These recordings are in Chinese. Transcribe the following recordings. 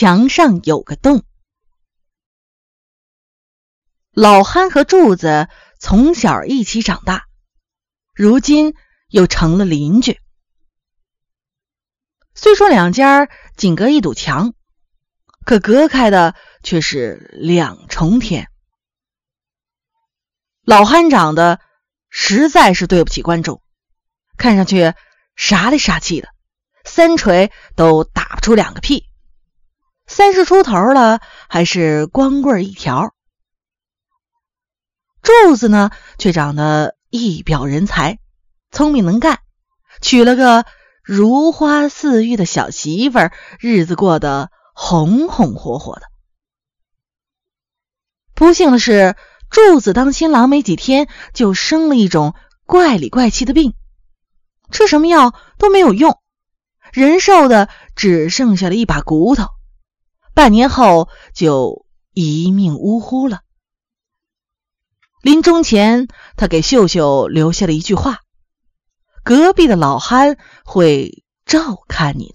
墙上有个洞。老憨和柱子从小一起长大，如今又成了邻居。虽说两家仅隔一堵墙，可隔开的却是两重天。老憨长得实在是对不起观众，看上去傻里傻气的，三锤都打不出两个屁，30出头了还是光棍一条。柱子呢，却长得一表人才，聪明能干，娶了个如花似玉的小媳妇儿，日子过得红红火火的。不幸的是，柱子当新郎没几天就生了一种怪里怪气的病，吃什么药都没有用，人瘦的只剩下了一把骨头，半年后就一命呜呼了。临终前，他给秀秀留下了一句话：隔壁的老憨会照看你的。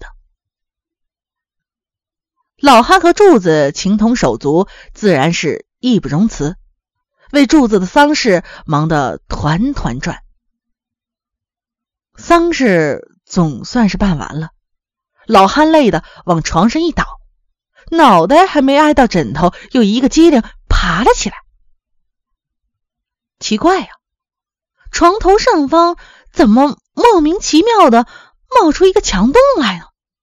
老憨和柱子情同手足，自然是义不容辞，为柱子的丧事忙得团团转。丧事总算是办完了，老憨累得往床上一倒，脑袋还没挨到枕头，又一个机灵爬了起来。奇怪呀，床头上方怎么莫名其妙的冒出一个墙洞来呢？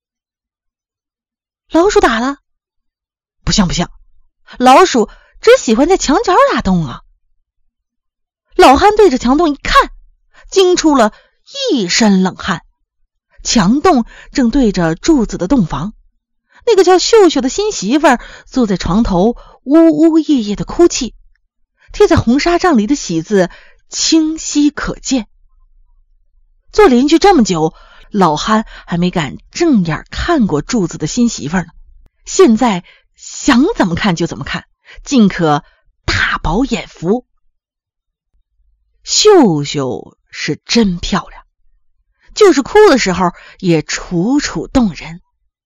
老鼠打的？不像，老鼠只喜欢在墙角打洞啊。老憨对着墙洞一看，惊出了一身冷汗。墙洞正对着柱子的洞房，那个叫秀秀的新媳妇儿坐在床头呜呜咽咽的哭泣，贴在红纱帐里的喜字清晰可见。做邻居这么久，老憨还没敢正眼看过柱子的新媳妇儿呢，现在想怎么看就怎么看，尽可大饱眼福。秀秀是真漂亮，就是哭的时候也楚楚动人。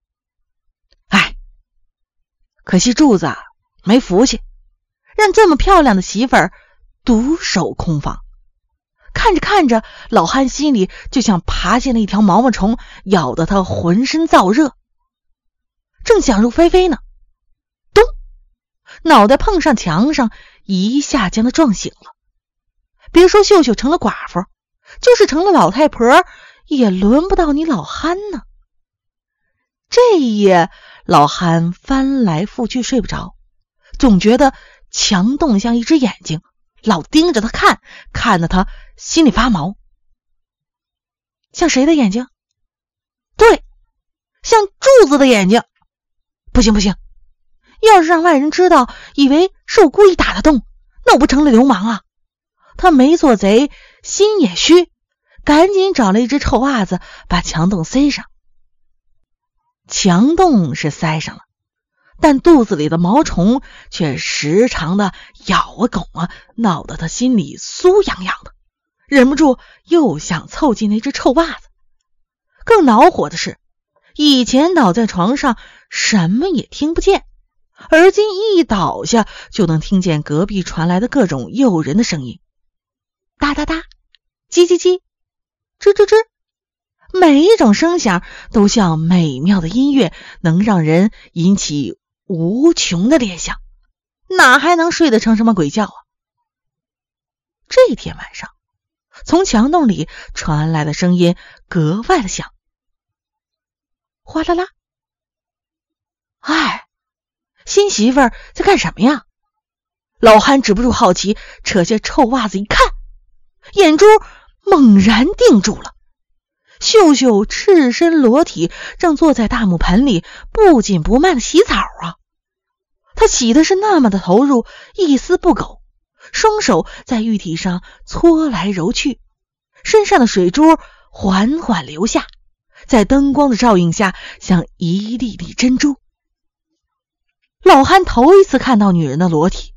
可惜柱子没福气，让这么漂亮的媳妇儿独守空房。看着看着，老憨心里就像爬进了一条毛毛虫，咬得他浑身燥热。正想入非非呢，咚，脑袋碰上墙上，一下将他撞醒了。别说秀秀成了寡妇，就是成了老太婆，也轮不到你老憨呢。这一夜，老憨翻来覆去睡不着，总觉得墙洞像一只眼睛，老盯着他看，看得他心里发毛。像谁的眼睛？对，像柱子的眼睛。不行，要是让外人知道，以为是我故意打的洞，那我不成了流氓啊。他没做贼，心也虚，赶紧找了一只臭袜子把墙洞塞上。墙洞是塞上了，但肚子里的毛虫却时常的咬啊拱啊，闹得他心里酥痒痒的，忍不住又想凑近那只臭袜子。更恼火的是，以前倒在床上什么也听不见，而今一倒下就能听见隔壁传来的各种诱人的声音，哒哒哒，叽叽叽，吱吱吱，每一种声响都像美妙的音乐，能让人引起无穷的联想，哪还能睡得成什么鬼觉啊？这天晚上，从墙洞里传来的声音格外的响，哗啦啦。新媳妇儿在干什么呀？老憨止不住好奇，扯下臭袜子一看，眼珠猛然定住了。秀秀赤身裸体，正坐在大木盆里不紧不慢的洗澡啊。她洗的是那么的投入，一丝不苟，双手在玉体上搓来揉去，身上的水珠缓缓流下，在灯光的照映下像一粒粒珍珠。老憨头一次看到女人的裸体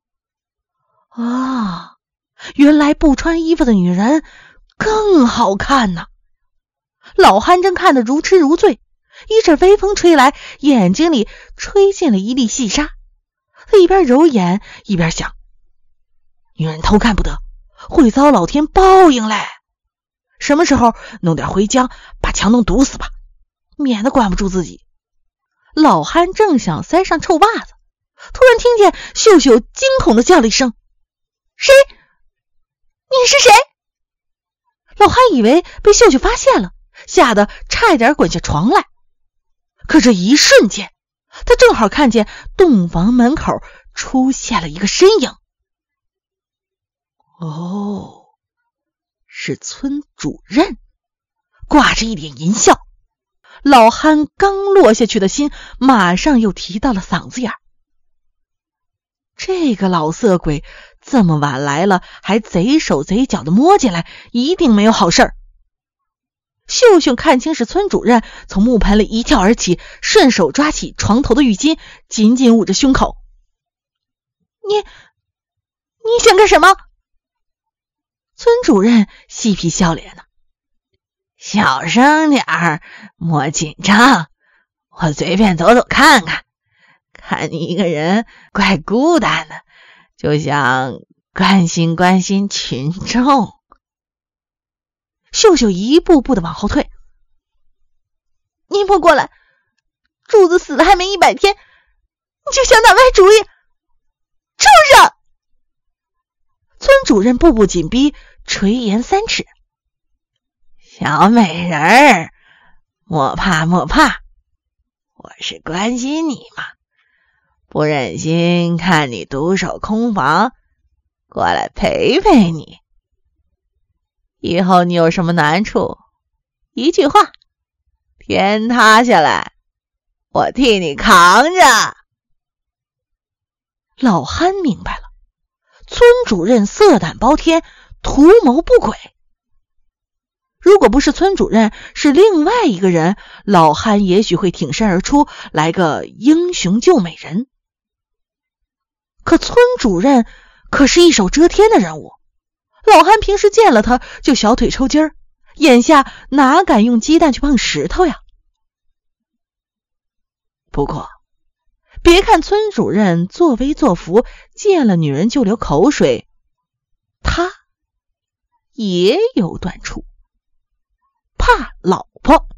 啊，原来不穿衣服的女人更好看呢。老憨正看得如痴如醉， 一阵微风吹来，眼睛里吹进了一粒细沙。他一边揉眼一边想，女人偷看不得，会遭老天报应嘞。什么时候弄点回浆把墙洞堵死吧，免得管不住自己。老憨正想塞上臭袜子，突然听见秀秀惊恐地叫了一声：谁？你是谁？老憨以为被秀秀发现了，吓得差一点滚下床来。可这一瞬间，他正好看见洞房门口出现了一个身影。哦，是村主任，挂着一脸淫笑。老憨刚落下去的心马上又提到了嗓子眼。这个老色鬼这么晚来了，还贼手贼脚的摸进来，一定没有好事儿。秀秀看清是村主任，从木盆里一跳而起，顺手抓起床头的浴巾，紧紧捂着胸口。你想干什么？村主任嬉皮笑脸呢。小声点儿，莫紧张，我随便走走看看，看你一个人怪孤单的，就想关心关心群众。秀秀一步步的往后退。你莫过来，柱子死了还没100天，你就想打歪主意，畜生！村主任步步紧逼，垂涎3尺。小美人儿，莫怕莫怕，我是关心你嘛，不忍心看你独守空房，过来陪陪你。以后你有什么难处，一句话，天塌下来，我替你扛着。老憨明白了，村主任色胆包天，图谋不轨。如果不是村主任，是另外一个人，老憨也许会挺身而出，来个英雄救美人。可村主任可是一手遮天的人物，老憨平时见了他就小腿抽筋儿，眼下哪敢用鸡蛋去碰石头呀？不过别看村主任作威作福，见了女人就流口水，他也有短处，怕老婆。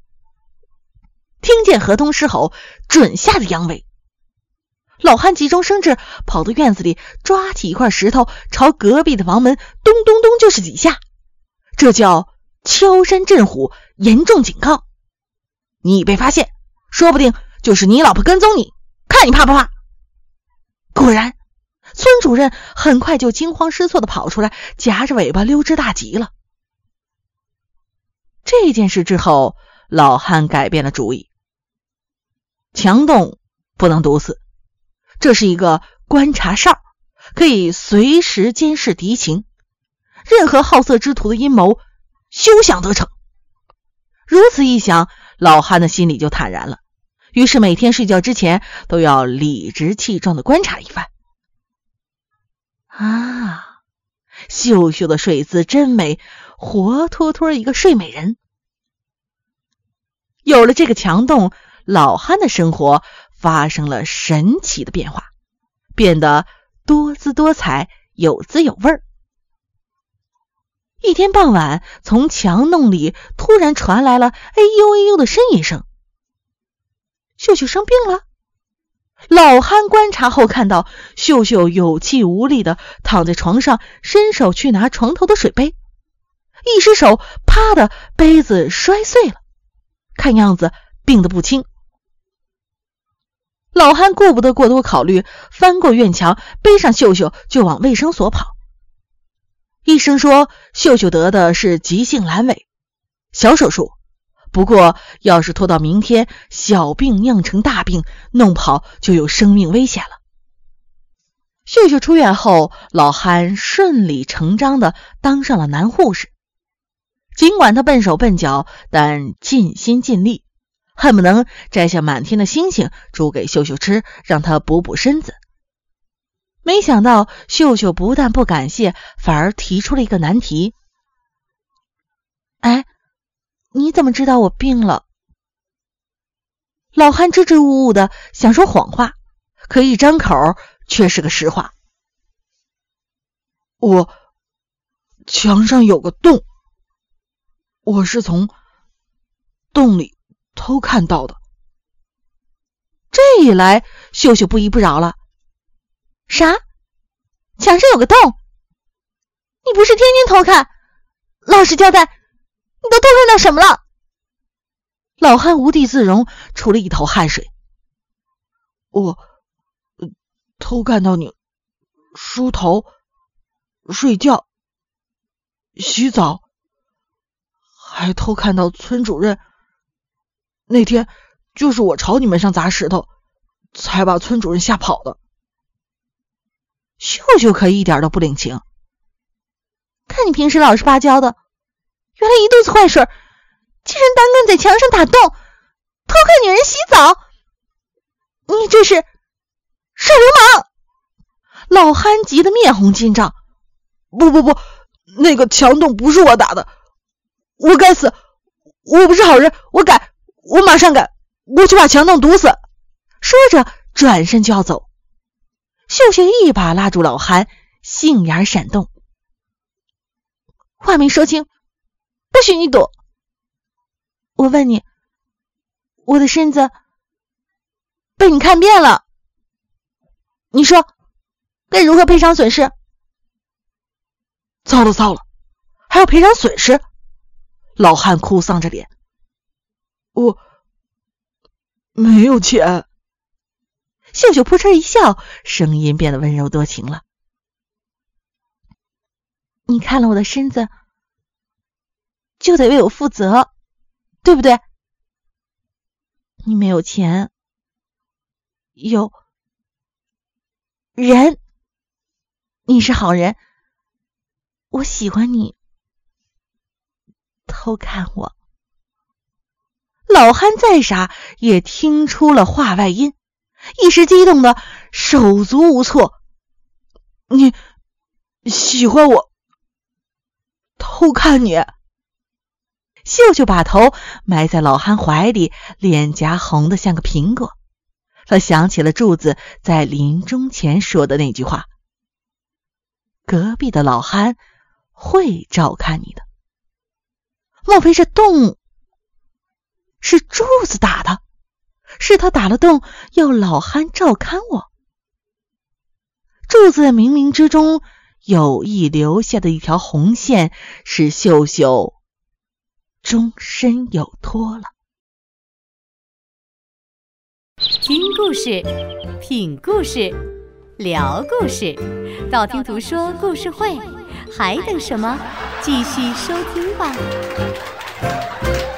听见河东狮吼，准下的扬威。老憨急中生智，跑到院子里，抓起一块石头，朝隔壁的房门咚咚咚就是几下。这叫敲山震虎，严重警告。你被发现，说不定就是你老婆跟踪你，看你怕不怕。果然，村主任很快就惊慌失措地跑出来，夹着尾巴溜之大吉了。这件事之后，老憨改变了主意。墙洞不能堵死，这是一个观察哨，可以随时监视敌情，任何好色之徒的阴谋休想得逞。如此一想，老憨的心里就坦然了，于是每天睡觉之前都要理直气壮地观察一番。啊，秀秀的睡姿真美，活脱脱一个睡美人。有了这个墙洞，老憨的生活发生了神奇的变化，变得多姿多彩，有滋有味儿。一天傍晚，从墙洞里突然传来了哎呦哎呦的呻吟声。秀秀生病了？老憨观察后看到秀秀有气无力地躺在床上，伸手去拿床头的水杯，一失手，啪的杯子摔碎了，看样子病得不轻。老憨顾不得过多考虑，翻过院墙，背上秀秀就往卫生所跑。医生说秀秀得的是急性阑尾，小手术，不过要是拖到明天，小病酿成大病，弄不好就有生命危险了。秀秀出院后，老憨顺理成章地当上了男护士。尽管他笨手笨脚，但尽心尽力，恨不能摘下满天的星星煮给秀秀吃，让她补补身子。没想到秀秀不但不感谢，反而提出了一个难题。哎，你怎么知道我病了？ 老汉支支吾吾的想说谎话，可一张口却是个实话。我墙上有个洞，我是从洞里偷看到的。这一来，秀秀不依不饶了。啥？墙上有个洞？你不是天天偷看？老实交代，你都偷看到什么了？老汉无地自容，出了一头汗水。我偷看到你梳头、睡觉、洗澡，还偷看到村主任。那天就是我朝你们上砸石头，才把村主任吓跑的。秀秀可一点都不领情。看你平时老实巴交的，原来一肚子坏水，竟然胆敢在墙上打洞，偷看女人洗澡，你这是耍流氓！老汉急得面红筋胀。不，那个墙洞不是我打的，我该死，我不是好人，我改，我马上改，我去把墙洞堵死。说着转身就要走，秀秀一把拉住老汉，杏眼闪动。话没说清，不许你躲。我问你，我的身子被你看遍了，你说该如何赔偿损失？糟了，还要赔偿损失？老汉哭丧着脸。我没有钱。秀秀扑哧一笑，声音变得温柔多情了。你看了我的身子，就得为我负责，对不对？你没有钱，有人，你是好人，我喜欢你，偷看我。老汉再傻也听出了话外音，一时激动的手足无措。你喜欢我，偷看你。秀秀把头埋在老汉怀里，脸颊红得像个苹果。他想起了柱子在临终前说的那句话：隔壁的老汉会照看你的。莫非这洞是柱子打的？是他打了洞，要老汉照看我？柱子冥冥之中有意留下的一条红线，使秀秀终身有托了。 听故事，品故事，聊故事，道听途说故事会，还等什么？继续收听吧。